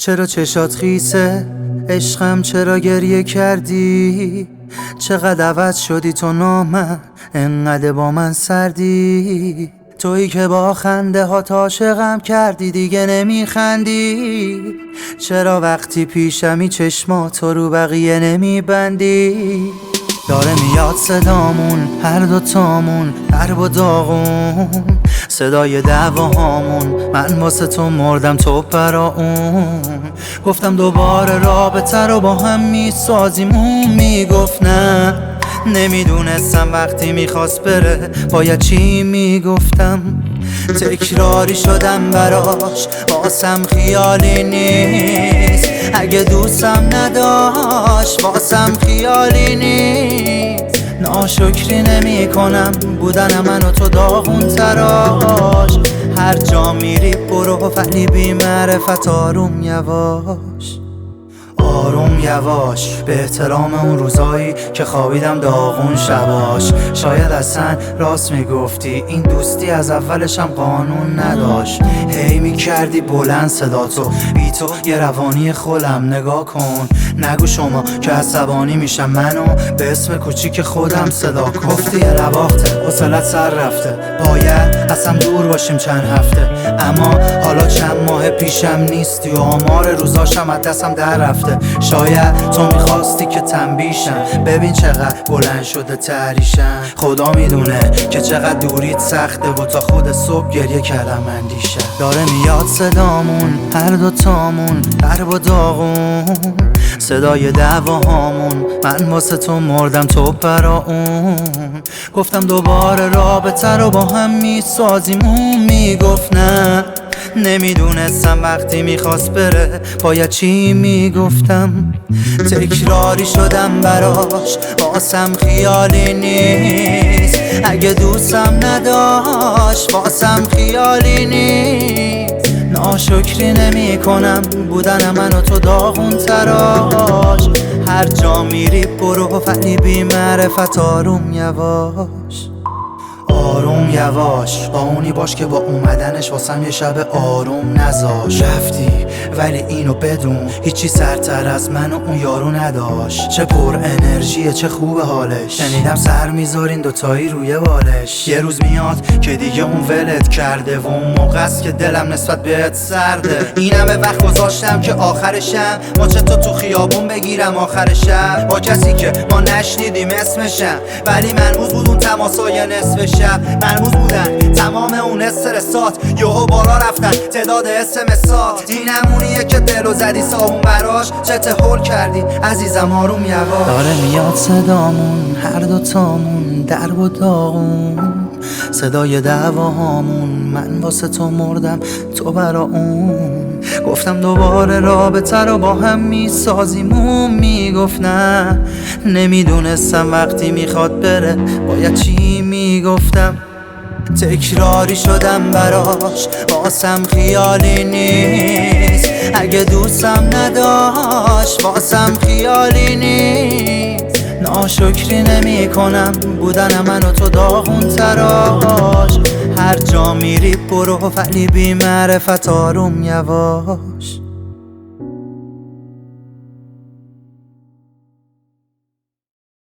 چرا چشات خیسه عشقم، چرا گریه کردی؟ چقدر عوض شدی تو نامن، انقدر با من سردی. تویی که با خنده ها عاشقم کردی دیگه نمیخندی. چرا وقتی پیشمی چشماتو رو بقیه نمیبندی؟ داره میاد صدامون هر دوتامون درب و داغون، صدای دعواهامون، من واسه تو مردم تو برا اون. گفتم دوباره رابطه رو با هم میسازیم، اون میگفت نه. نمیدونستم وقتی میخواست بره باید چی میگفتم. تکراری شدم براش، واسم خیالی نیست. اگه دوستم نداشت واسم خیالی نیست. ناشکری نمی کنم بودن من و تو داغون تراش. هر جا میری برو ولی بی معرفت، آروم یواش آروم یواش. به احترام اون روزایی که خوابیدم داغون شباش. شاید اصلا راست میگفتی این دوستی از اولشم قانون نداشت. هی میکردی بلند صداتو، بی تو یه روانی خولم. نگاه کن نگو شما که عصبانی میشم، منو به اسم کوچیک خودم صدا کن. گفتی یه نواخته حوصلت سر رفته، باید اصلا دور باشیم چند هفته. اما حالا چند ماه پیشم نیستی و آمار روزاشم از دستم در رفته. شاید تو میخواستی که تنبیشم، ببین چقدر بلند شده تحریشم. خدا میدونه که چقدر دوریت سخته و تا خود صبح گریه کردم اندیشه. داره میاد صدامون هر دوتامون درب و داغون، صدای دعواهامون، من واسه تو مردم تو برا اون. گفتم دوباره رابطه رو با هم میسازیم، اون میگفت نه. نمیدونستم وقتی میخواست بره باید چی میگفتم. تکراری شدم براش، واسم خیالی نیست. اگه دوستم نداشت واسم خیالی نیست. ناشکری نمی کنم بودن من و تو داغون تراش. هر جا میری برو ولی بی معرفت، آروم یواش آروم یواش. با اونی باش که با اومدنش واسم یه شب آروم نذاش. رفتی ولی اینو بدون هیچی سرتر از من و اون یارو نداشت. چه پر انرژیه چه خوب حالش، شنیدم سر میذارین دوتایی روی بالش. یه روز میاد که دیگه اون ولت کرده و اون موقع است که دلم نسبت بهت سرده. این همه وقت گذاشتم که آخرشم ماچه تو خیابون بگیرم آخر شب، با کسی که ما نشنیدیم اسمشم. ولی مرموز بود اون تماسای نصف شب، مرموز بودن تمام اون استرسات. یهو بالا رفتن تعداد اسمسات. این همونیه که دلو زدی صابون براش. چه هول کردی عزیزم آروم یواش. داره میاد صدامون هر دوتامون درب و داغون، صدای دعواهامون، من واسه تو مردم تو برا اون. گفتم دوباره رابطه رو با هم میسازیم، اون میگفت نه. نمیدونستم وقتی میخواد بره باید چی میگفتم. تکراری شدم براش، واسم خیالی نیست. اگه دوستم نداشت واسم خیالی نیست. ناشکری نمی کنم بودن من و تو داغون تراش. هر جا میری برو ولی بی معرفت، آروم یواش